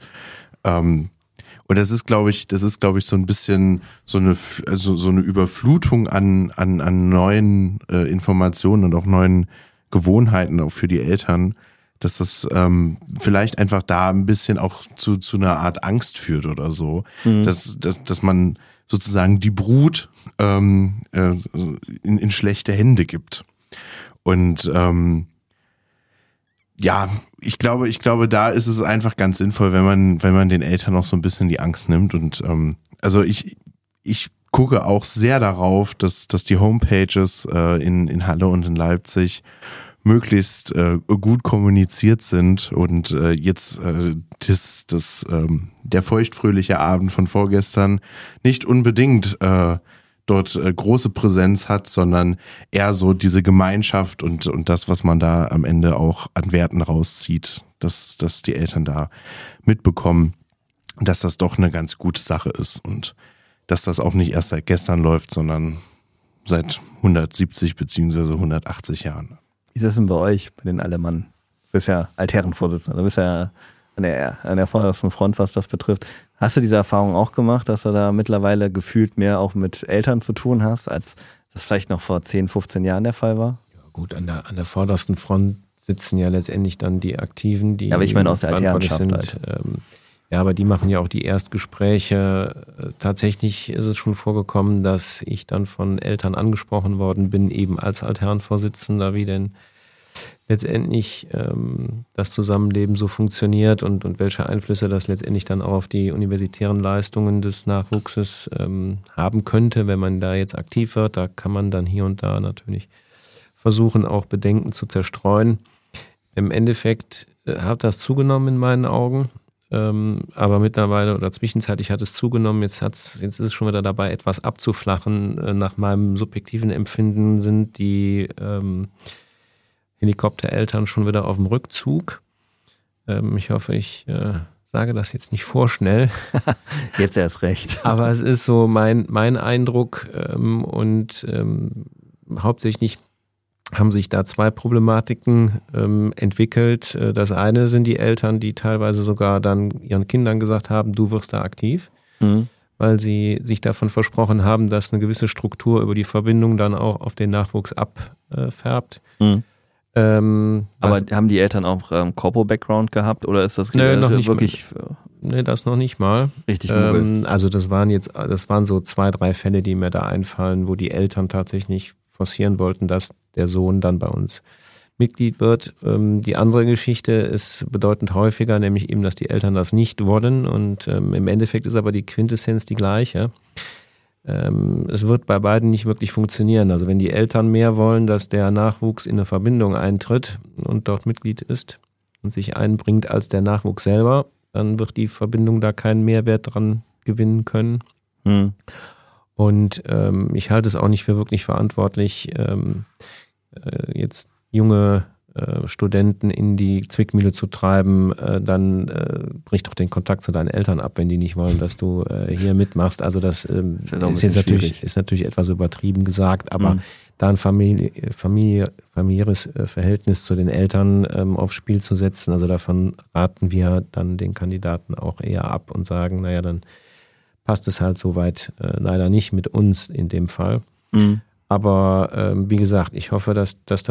Und das ist, glaube ich, so ein bisschen so eine Überflutung an neuen Informationen und auch neuen Gewohnheiten auch für die Eltern, dass das vielleicht einfach da ein bisschen auch zu einer Art Angst führt oder so, dass man sozusagen die Brut in schlechte Hände gibt. Und ich glaube, da ist es einfach ganz sinnvoll, wenn man den Eltern noch so ein bisschen die Angst nimmt. Und also ich gucke auch sehr darauf, dass die Homepages in Halle und in Leipzig möglichst gut kommuniziert sind und jetzt der feuchtfröhliche Abend von vorgestern nicht unbedingt dort große Präsenz hat, sondern eher so diese Gemeinschaft und das, was man da am Ende auch an Werten rauszieht, dass die Eltern da mitbekommen, dass das doch eine ganz gute Sache ist und dass das auch nicht erst seit gestern läuft, sondern seit 170 beziehungsweise 180 Jahren. Wie ist das denn bei euch, bei den Allemann? Du bist ja Altherrenvorsitzender, du bist ja an der vordersten Front, was das betrifft. Hast du diese Erfahrung auch gemacht, dass du da mittlerweile gefühlt mehr auch mit Eltern zu tun hast, als das vielleicht noch vor 10, 15 Jahren der Fall war? Ja, gut, an der vordersten Front sitzen ja letztendlich dann die Aktiven, die aber ich meine aus der Altherrenschaft sind. halt. Ja, aber die machen ja auch die Erstgespräche. Tatsächlich ist es schon vorgekommen, dass ich dann von Eltern angesprochen worden bin, eben als Altherrenvorsitzender, wie denn letztendlich das Zusammenleben so funktioniert und welche Einflüsse das letztendlich dann auch auf die universitären Leistungen des Nachwuchses haben könnte, wenn man da jetzt aktiv wird. Da kann man dann hier und da natürlich versuchen, auch Bedenken zu zerstreuen. Im Endeffekt hat das zugenommen in meinen Augen. Aber mittlerweile oder zwischenzeitlich hat es zugenommen, jetzt ist es schon wieder dabei, etwas abzuflachen. Nach meinem subjektiven Empfinden sind die Helikoptereltern schon wieder auf dem Rückzug. Ich hoffe, ich sage das jetzt nicht vorschnell. Jetzt erst recht. Aber es ist so mein Eindruck hauptsächlich haben sich da zwei Problematiken entwickelt. Das eine sind die Eltern, die teilweise sogar dann ihren Kindern gesagt haben, du wirst da aktiv, weil sie sich davon versprochen haben, dass eine gewisse Struktur über die Verbindung dann auch auf den Nachwuchs abfärbt. Aber haben die Eltern auch Corpo-Background gehabt oder ist das noch nicht wirklich... Nee, das noch nicht mal. Richtig also das waren so 2, 3 Fälle, die mir da einfallen, wo die Eltern tatsächlich forcieren wollten, dass der Sohn dann bei uns Mitglied wird. Die andere Geschichte ist bedeutend häufiger, nämlich eben, dass die Eltern das nicht wollen und im Endeffekt ist aber die Quintessenz die gleiche. Es wird bei beiden nicht wirklich funktionieren. Also wenn die Eltern mehr wollen, dass der Nachwuchs in eine Verbindung eintritt und dort Mitglied ist und sich einbringt als der Nachwuchs selber, dann wird die Verbindung da keinen Mehrwert dran gewinnen können. Und ich halte es auch nicht für wirklich verantwortlich, jetzt junge Studenten in die Zwickmühle zu treiben, dann brich doch den Kontakt zu deinen Eltern ab, wenn die nicht wollen, dass du hier mitmachst. Also das ist jetzt natürlich etwas übertrieben gesagt, aber da ein familiäres Verhältnis zu den Eltern aufs Spiel zu setzen, also davon raten wir dann den Kandidaten auch eher ab und sagen, naja, dann passt es halt soweit leider nicht mit uns in dem Fall. Aber wie gesagt, ich hoffe, dass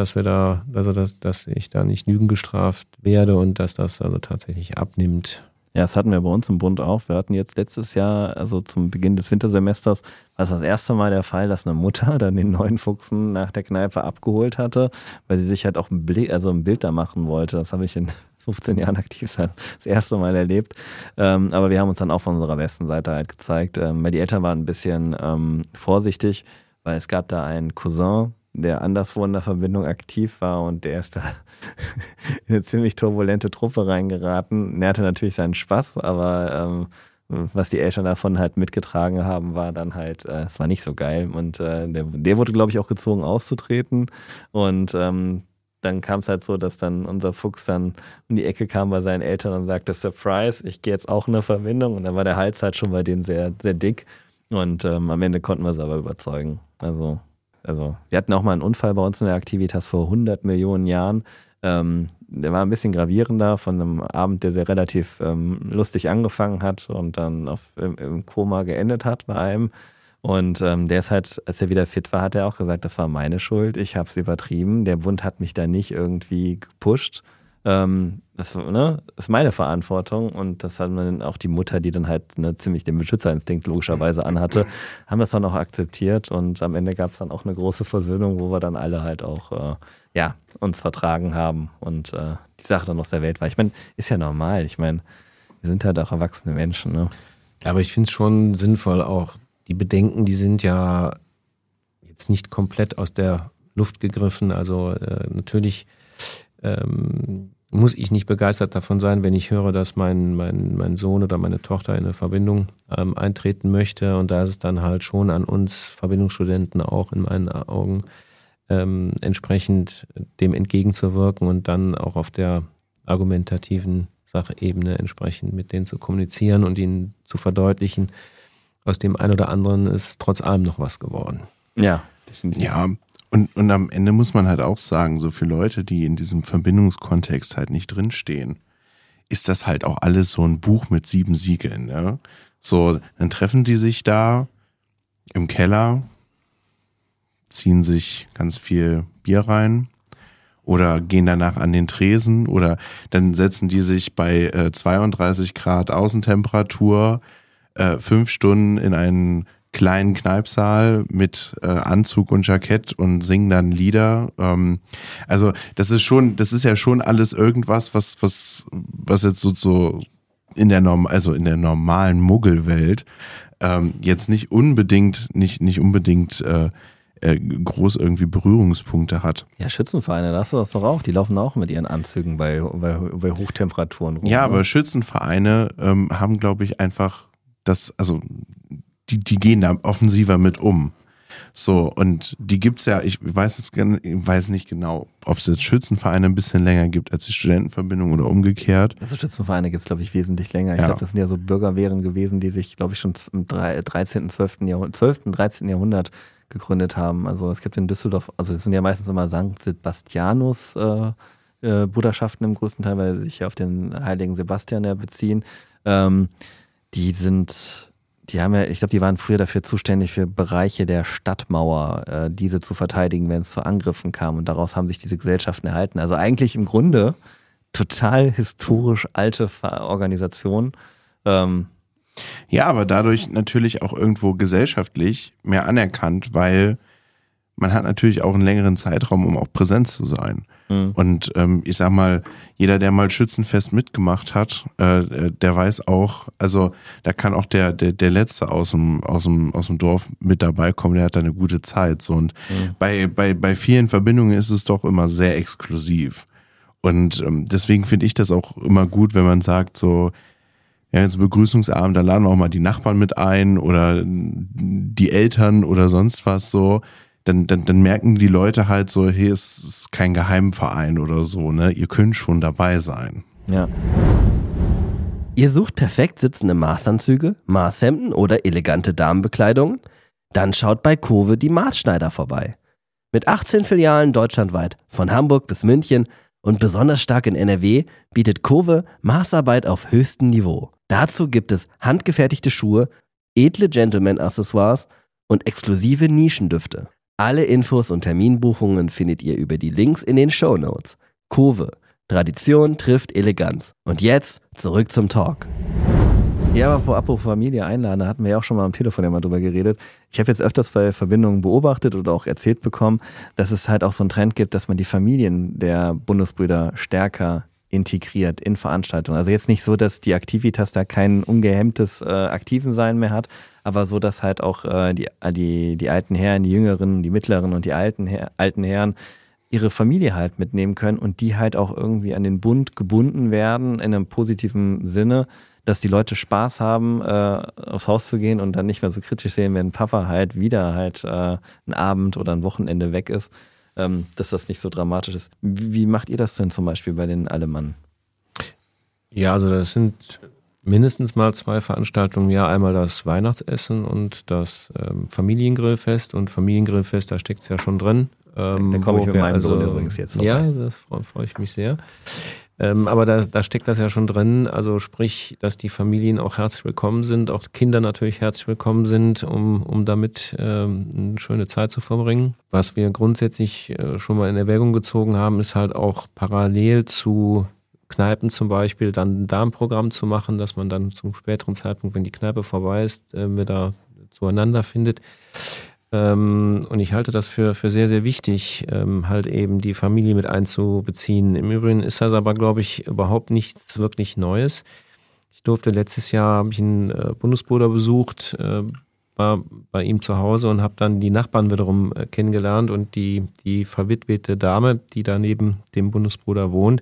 ich da nicht Lügen gestraft werde und dass das also tatsächlich abnimmt. Ja, das hatten wir bei uns im Bund auch. Wir hatten jetzt letztes Jahr, also zum Beginn des Wintersemesters, war es das erste Mal der Fall, dass eine Mutter dann den neuen Fuchsen nach der Kneipe abgeholt hatte, weil sie sich halt auch ein Bild da machen wollte. Das habe ich in 15 Jahren aktiv sein, das erste Mal erlebt. Aber wir haben uns dann auch von unserer besten Seite halt gezeigt, weil die Eltern waren ein bisschen vorsichtig, weil es gab da einen Cousin, der anderswo in der Verbindung aktiv war und der ist da in eine ziemlich turbulente Truppe reingeraten. Er hatte natürlich seinen Spaß, aber was die Eltern davon halt mitgetragen haben, war dann halt, es war nicht so geil und der wurde, glaube ich, auch gezwungen auszutreten und dann kam es halt so, dass dann unser Fuchs dann um die Ecke kam bei seinen Eltern und sagte, Surprise, ich gehe jetzt auch in eine Verbindung und dann war der Hals halt schon bei denen sehr, sehr dick und am Ende konnten wir es aber überzeugen. Also wir hatten auch mal einen Unfall bei uns in der Activitas vor 100 Millionen Jahren. Der war ein bisschen gravierender von einem Abend, der sehr relativ lustig angefangen hat und dann im Koma geendet hat bei einem. Und der ist halt, als er wieder fit war, hat er auch gesagt, das war meine Schuld, ich habe es übertrieben. Der Bund hat mich da nicht irgendwie gepusht. Das ist meine Verantwortung und das hat dann auch die Mutter, die dann halt ziemlich den Beschützerinstinkt logischerweise anhatte, haben das dann auch akzeptiert und am Ende gab es dann auch eine große Versöhnung, wo wir dann alle halt auch uns vertragen haben und die Sache dann aus der Welt war. Ich meine, ist ja normal. Ich meine, wir sind halt auch erwachsene Menschen. Ne? Ja, aber ich finde es schon sinnvoll auch, die Bedenken, die sind ja jetzt nicht komplett aus der Luft gegriffen. Also natürlich muss ich nicht begeistert davon sein, wenn ich höre, dass mein Sohn oder meine Tochter in eine Verbindung eintreten möchte. Und da ist es dann halt schon an uns Verbindungsstudenten auch in meinen Augen entsprechend dem entgegenzuwirken und dann auch auf der argumentativen Sachebene entsprechend mit denen zu kommunizieren und ihnen zu verdeutlichen, aus dem einen oder anderen ist trotz allem noch was geworden. Ja, definitiv. Ja, und am Ende muss man halt auch sagen, so für Leute, die in diesem Verbindungskontext halt nicht drinstehen, ist das halt auch alles so ein Buch mit 7 Siegeln. Ja? So, dann treffen die sich da im Keller, ziehen sich ganz viel Bier rein oder gehen danach an den Tresen oder dann setzen die sich bei 32 Grad Außentemperatur 5 Stunden in einen kleinen Kneipsaal mit Anzug und Jackett und singen dann Lieder. Also das ist ja schon alles irgendwas, was jetzt so in der normalen Muggelwelt jetzt nicht unbedingt groß irgendwie Berührungspunkte hat. Ja, Schützenvereine, da hast du das doch auch. Die laufen auch mit ihren Anzügen bei Hochtemperaturen rum. Ja, aber Schützenvereine haben, glaube ich, einfach die gehen da offensiver mit um. So, und die gibt's ja, ich weiß nicht genau, ob es jetzt Schützenvereine ein bisschen länger gibt als die Studentenverbindung oder umgekehrt. Also Schützenvereine gibt's, glaube ich, wesentlich länger. Ich glaube, das sind ja so Bürgerwehren gewesen, die sich, glaube ich, schon im 13., 13. Jahrhundert gegründet haben. Also es gibt in Düsseldorf, also es sind ja meistens immer St. Sebastianus Bruderschaften im größten Teil, weil sie sich ja auf den heiligen Sebastian beziehen. Die waren früher dafür zuständig für Bereiche der Stadtmauer, diese zu verteidigen, wenn es zu Angriffen kam. Und daraus haben sich diese Gesellschaften erhalten. Also eigentlich im Grunde total historisch alte Organisationen. Ja, aber dadurch natürlich auch irgendwo gesellschaftlich mehr anerkannt, weil man hat natürlich auch einen längeren Zeitraum, um auch präsent zu sein. Mhm. Und ich sag mal, jeder, der mal Schützenfest mitgemacht hat, der weiß auch, also da kann auch der Letzte aus dem Dorf mit dabei kommen, der hat da eine gute Zeit. So. Und bei vielen Verbindungen ist es doch immer sehr exklusiv. Und deswegen finde ich das auch immer gut, wenn man sagt, so, ja, jetzt Begrüßungsabend, da laden wir auch mal die Nachbarn mit ein oder die Eltern oder sonst was so. Dann merken die Leute halt so, hey, es ist kein Geheimverein oder so, ne? Ihr könnt schon dabei sein. Ja. Ihr sucht perfekt sitzende Maßanzüge, Maßhemden oder elegante Damenbekleidungen? Dann schaut bei Kowe die Maßschneider vorbei. Mit 18 Filialen deutschlandweit, von Hamburg bis München und besonders stark in NRW, bietet Kowe Maßarbeit auf höchstem Niveau. Dazu gibt es handgefertigte Schuhe, edle Gentleman-Accessoires und exklusive Nischendüfte. Alle Infos und Terminbuchungen findet ihr über die Links in den Shownotes. Kowe. Tradition trifft Eleganz. Und jetzt zurück zum Talk. Ja, aber apropos Familie einladen, da hatten wir ja auch schon mal am Telefon ja mal drüber geredet. Ich habe jetzt öfters bei Verbindungen beobachtet oder auch erzählt bekommen, dass es halt auch so einen Trend gibt, dass man die Familien der Bundesbrüder stärker integriert in Veranstaltungen. Also jetzt nicht so, dass die Aktivitas da kein ungehemmtes Aktivensein mehr hat, aber so, dass halt auch die alten Herren, die Jüngeren, die Mittleren und die alten Herren ihre Familie halt mitnehmen können und die halt auch irgendwie an den Bund gebunden werden in einem positiven Sinne, dass die Leute Spaß haben, aufs Haus zu gehen und dann nicht mehr so kritisch sehen, wenn Papa halt wieder halt ein Abend oder ein Wochenende weg ist, dass das nicht so dramatisch ist. Wie macht ihr das denn zum Beispiel bei den Allemannen? Ja, also das sind mindestens mal 2 Veranstaltungen im Jahr. Einmal das Weihnachtsessen und das Familiengrillfest. Und Familiengrillfest, da steckt es ja schon drin. Da komme ich mit meinem Sohn übrigens jetzt vorbei. Ja, das freue ich mich sehr. Aber da steckt das ja schon drin, also sprich, dass die Familien auch herzlich willkommen sind, auch Kinder natürlich herzlich willkommen sind, um damit eine schöne Zeit zu verbringen. Was wir grundsätzlich schon mal in Erwägung gezogen haben, ist halt auch parallel zu Kneipen zum Beispiel dann ein Darmprogramm zu machen, dass man dann zum späteren Zeitpunkt, wenn die Kneipe vorbei ist, wieder zueinander findet. Und ich halte das für sehr, sehr wichtig, halt eben die Familie mit einzubeziehen. Im Übrigen ist das aber, glaube ich, überhaupt nichts wirklich Neues. Ich durfte letztes Jahr, habe ich einen Bundesbruder besucht, war bei ihm zu Hause und habe dann die Nachbarn wiederum kennengelernt und die verwitwete Dame, die da neben dem Bundesbruder wohnt,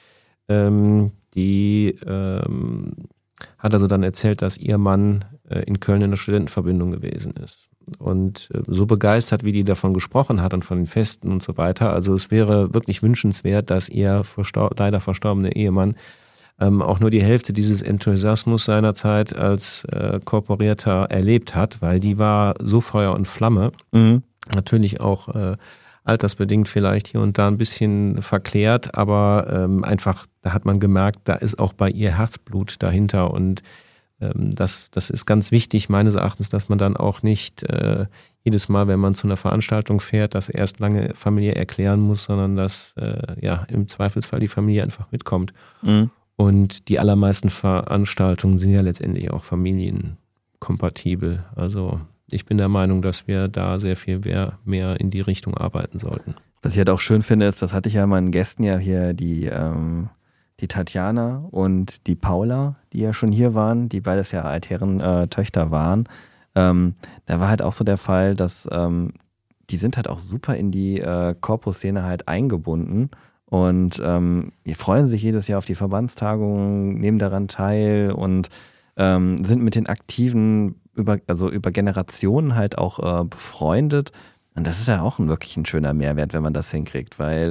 die hat also dann erzählt, dass ihr Mann in Köln in der Studentenverbindung gewesen ist. Und so begeistert, wie die davon gesprochen hat und von den Festen und so weiter. Also es wäre wirklich wünschenswert, dass ihr leider verstorbene Ehemann auch nur die Hälfte dieses Enthusiasmus seiner Zeit als Korporierter erlebt hat, weil die war so Feuer und Flamme. Mhm. Natürlich auch altersbedingt vielleicht hier und da ein bisschen verklärt, aber einfach, da hat man gemerkt, da ist auch bei ihr Herzblut dahinter und das ist ganz wichtig meines Erachtens, dass man dann auch nicht jedes Mal, wenn man zu einer Veranstaltung fährt, das erst lange familiär erklären muss, sondern dass im Zweifelsfall die Familie einfach mitkommt. Mhm. Und die allermeisten Veranstaltungen sind ja letztendlich auch familienkompatibel. Also ich bin der Meinung, dass wir da sehr viel mehr in die Richtung arbeiten sollten. Was ich halt auch schön finde, ist, das hatte ich ja meinen Gästen ja hier, die Tatjana und die Paula, die ja schon hier waren, die beides ja Altherren Töchter waren. Da war halt auch so der Fall, dass die sind halt auch super in die Corpus-Szene halt eingebunden. Und wir freuen sich jedes Jahr auf die Verbandstagungen, nehmen daran teil und sind mit den Aktiven über Generationen halt auch befreundet. Und das ist ja auch wirklich ein schöner Mehrwert, wenn man das hinkriegt, weil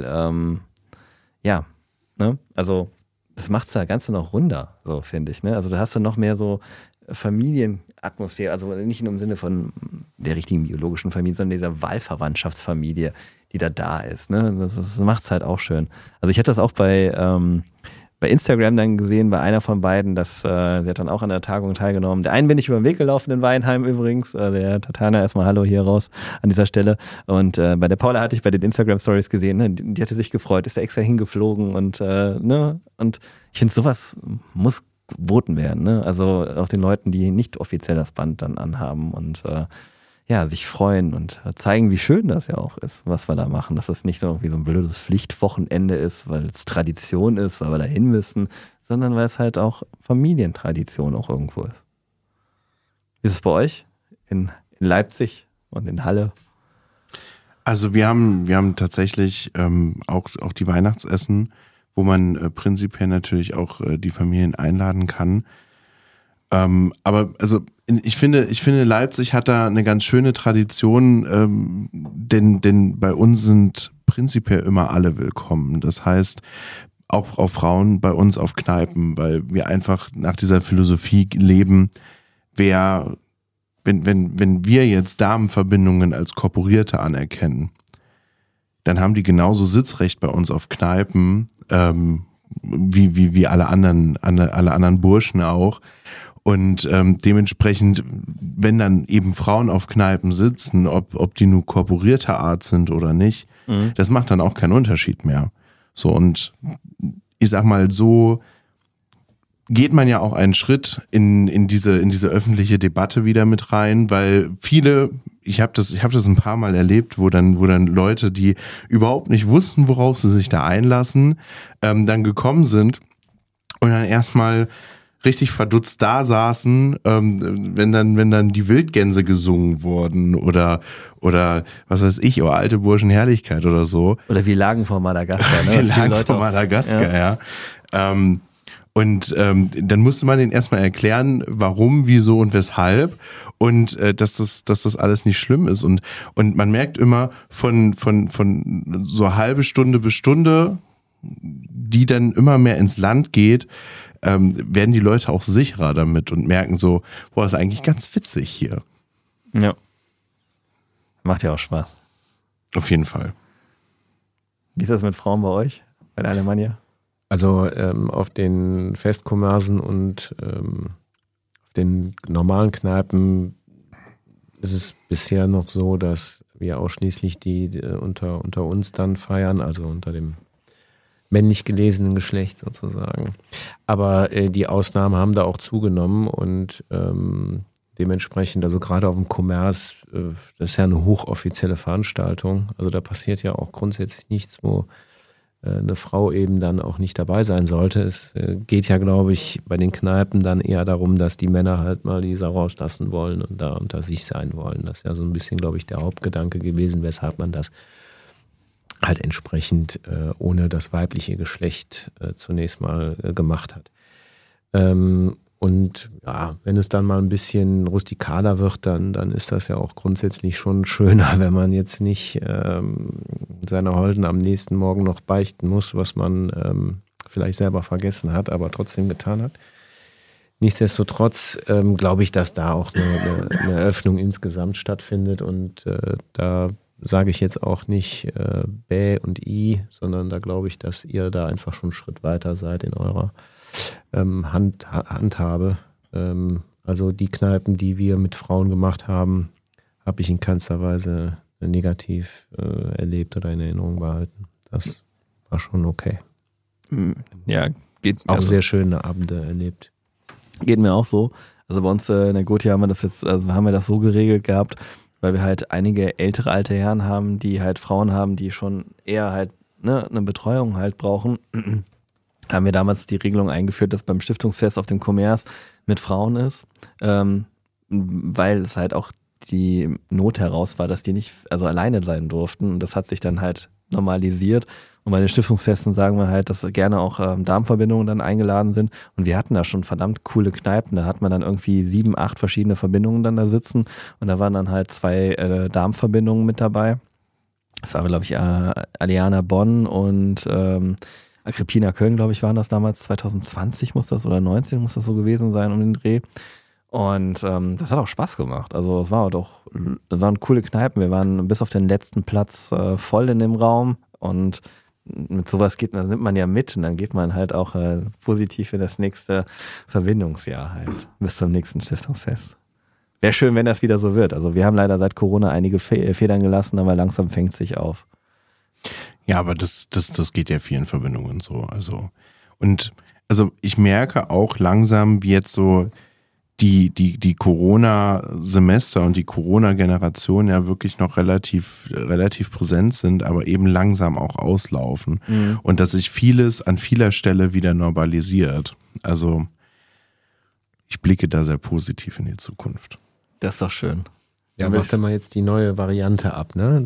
also das macht es ja ganz noch runder, so finde ich. Ne? Also da hast du noch mehr so Familienatmosphäre, also nicht nur im Sinne von der richtigen biologischen Familie, sondern dieser Wahlverwandtschaftsfamilie, die da ist. Ne? Das macht es halt auch schön. Also ich hatte das auch bei Instagram dann gesehen, bei einer von beiden, dass sie hat dann auch an der Tagung teilgenommen. Der einen bin ich über den Weg gelaufen in Weinheim übrigens, der Tatjana, erstmal Hallo hier raus an dieser Stelle. Und bei der Paula hatte ich bei den Instagram-Stories gesehen, ne? Die hatte sich gefreut, ist da extra hingeflogen und und ich finde, sowas muss geboten werden. Ne? Also auch den Leuten, die nicht offiziell das Band dann anhaben und sich freuen und zeigen, wie schön das ja auch ist, was wir da machen. Dass das nicht so irgendwie so ein blödes Pflichtwochenende ist, weil es Tradition ist, weil wir da hin müssen, sondern weil es halt auch Familientradition auch irgendwo ist. Wie ist es bei euch in Leipzig und in Halle? Also wir haben tatsächlich auch die Weihnachtsessen, wo man prinzipiell natürlich auch die Familien einladen kann. Aber also ich finde, Leipzig hat da eine ganz schöne Tradition, denn bei uns sind prinzipiell immer alle willkommen. Das heißt, auch Frauen bei uns auf Kneipen, weil wir einfach nach dieser Philosophie leben, wenn wir jetzt Damenverbindungen als Korporierte anerkennen, dann haben die genauso Sitzrecht bei uns auf Kneipen, wie alle anderen Burschen auch. Und dementsprechend, wenn dann eben Frauen auf Kneipen sitzen, ob die nur korporierter Art sind oder nicht, das macht dann auch keinen Unterschied mehr. So, und ich sag mal, so geht man ja auch einen Schritt in diese öffentliche Debatte wieder mit rein, weil viele, ich hab das ein paar Mal erlebt, wo dann Leute, die überhaupt nicht wussten, worauf sie sich da einlassen, dann gekommen sind und dann erstmal richtig verdutzt da saßen, wenn dann die Wildgänse gesungen wurden oder was weiß ich, oder alte Burschen Herrlichkeit oder so. Oder wir lagen vor Madagaskar. Ne? Wir lagen vor Madagaskar, ja. Und dann musste man denen erstmal erklären, warum, wieso und weshalb und dass das alles nicht schlimm ist. Und man merkt immer von so halbe Stunde bis Stunde, die dann immer mehr ins Land geht, werden die Leute auch sicherer damit und merken so, boah, ist eigentlich ganz witzig hier. Ja. Macht ja auch Spaß. Auf jeden Fall. Wie ist das mit Frauen bei euch, bei der Alemannia? Also auf den Festkommersen und auf den normalen Kneipen ist es bisher noch so, dass wir ausschließlich die unter uns dann feiern, also unter dem männlich gelesenen Geschlecht sozusagen. Aber die Ausnahmen haben da auch zugenommen und dementsprechend, also gerade auf dem Commerz, das ist ja eine hochoffizielle Veranstaltung. Also da passiert ja auch grundsätzlich nichts, wo eine Frau eben dann auch nicht dabei sein sollte. Es geht ja, glaube ich, bei den Kneipen dann eher darum, dass die Männer halt mal die Sau rauslassen wollen und da unter sich sein wollen. Das ist ja so ein bisschen, glaube ich, der Hauptgedanke gewesen, weshalb man das halt entsprechend ohne das weibliche Geschlecht zunächst mal gemacht hat. Und ja, wenn es dann mal ein bisschen rustikaler wird, dann ist das ja auch grundsätzlich schon schöner, wenn man jetzt nicht seiner Holden am nächsten Morgen noch beichten muss, was man vielleicht selber vergessen hat, aber trotzdem getan hat. Nichtsdestotrotz glaube ich, dass da auch eine Öffnung insgesamt stattfindet und da sage ich jetzt auch nicht Bäh und I, sondern da glaube ich, dass ihr da einfach schon einen Schritt weiter seid in eurer Handhabe. Also die Kneipen, die wir mit Frauen gemacht haben, habe ich in keinster Weise negativ erlebt oder in Erinnerung behalten. Das war schon okay. Ja, geht auch sehr schöne Abende erlebt. Geht mir auch so. Also bei uns in der Gothi haben wir das so geregelt gehabt, weil wir halt einige ältere alte Herren haben, die halt Frauen haben, die schon eher halt eine Betreuung halt brauchen. Haben wir damals die Regelung eingeführt, dass beim Stiftungsfest auf dem Commerz mit Frauen ist, weil es halt auch die Not heraus war, dass die nicht alleine sein durften. Und das hat sich dann halt normalisiert. Und bei den Stiftungsfesten sagen wir halt, dass gerne auch Darmverbindungen dann eingeladen sind. Und wir hatten da schon verdammt coole Kneipen. Da hat man dann irgendwie 7, 8 verschiedene Verbindungen dann da sitzen. Und da waren dann halt 2 Darmverbindungen mit dabei. Das war, glaube ich, Aliana Bonn und Agrippina Köln, glaube ich, waren das damals. 2020 muss das oder 19 muss das so gewesen sein um den Dreh. Und das hat auch Spaß gemacht. Also es waren coole Kneipen. Wir waren bis auf den letzten Platz voll in dem Raum und mit sowas nimmt man ja mit und dann geht man halt auch positiv in das nächste Verbindungsjahr halt bis zum nächsten Stiftungsfest. Wäre schön, wenn das wieder so wird. Also wir haben leider seit Corona einige Federn gelassen, aber langsam fängt es sich auf. Ja, aber das geht ja vielen Verbindungen so. Also ich merke auch langsam, wie jetzt so die Corona-Semester und die Corona-Generation ja wirklich noch relativ präsent sind, aber eben langsam auch auslaufen. Mhm. Und dass sich vieles an vieler Stelle wieder normalisiert. Also ich blicke da sehr positiv in die Zukunft. Das ist doch schön. Ja, warte mal jetzt die neue Variante ab, ne?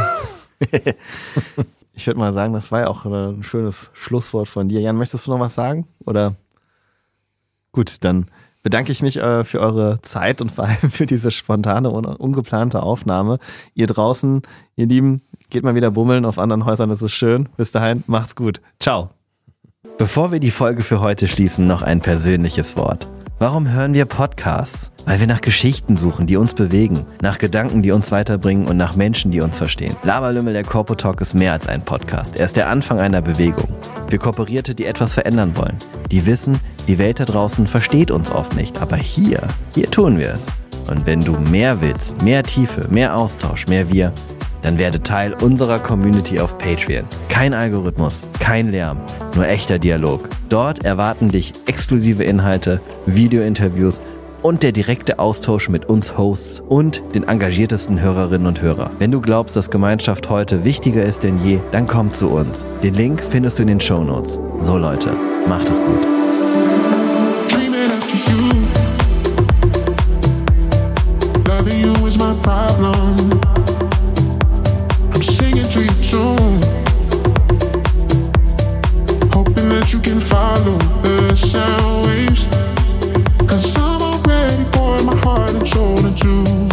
Ich würde mal sagen, das war ja auch ein schönes Schlusswort von dir. Jan, möchtest du noch was sagen? Oder? Gut, dann bedanke ich mich für eure Zeit und vor allem für diese spontane und ungeplante Aufnahme. Ihr draußen, ihr Lieben, geht mal wieder bummeln auf anderen Häusern, das ist schön. Bis dahin, macht's gut. Ciao. Bevor wir die Folge für heute schließen, noch ein persönliches Wort. Warum hören wir Podcasts? Weil wir nach Geschichten suchen, die uns bewegen, nach Gedanken, die uns weiterbringen und nach Menschen, die uns verstehen. Laberlümmel, der Corpo Talk ist mehr als ein Podcast. Er ist der Anfang einer Bewegung. Für Kooperierte, die etwas verändern wollen. Die wissen, die Welt da draußen versteht uns oft nicht, aber hier tun wir es. Und wenn du mehr willst, mehr Tiefe, mehr Austausch, mehr wir, dann werde Teil unserer Community auf Patreon. Kein Algorithmus, kein Lärm, nur echter Dialog. Dort erwarten dich exklusive Inhalte, Video-Interviews und der direkte Austausch mit uns Hosts und den engagiertesten Hörerinnen und Hörern. Wenn du glaubst, dass Gemeinschaft heute wichtiger ist denn je, dann komm zu uns. Den Link findest du in den Shownotes. So Leute, macht es gut. You can follow the sound waves, 'cause I'm already pouring my heart and soul into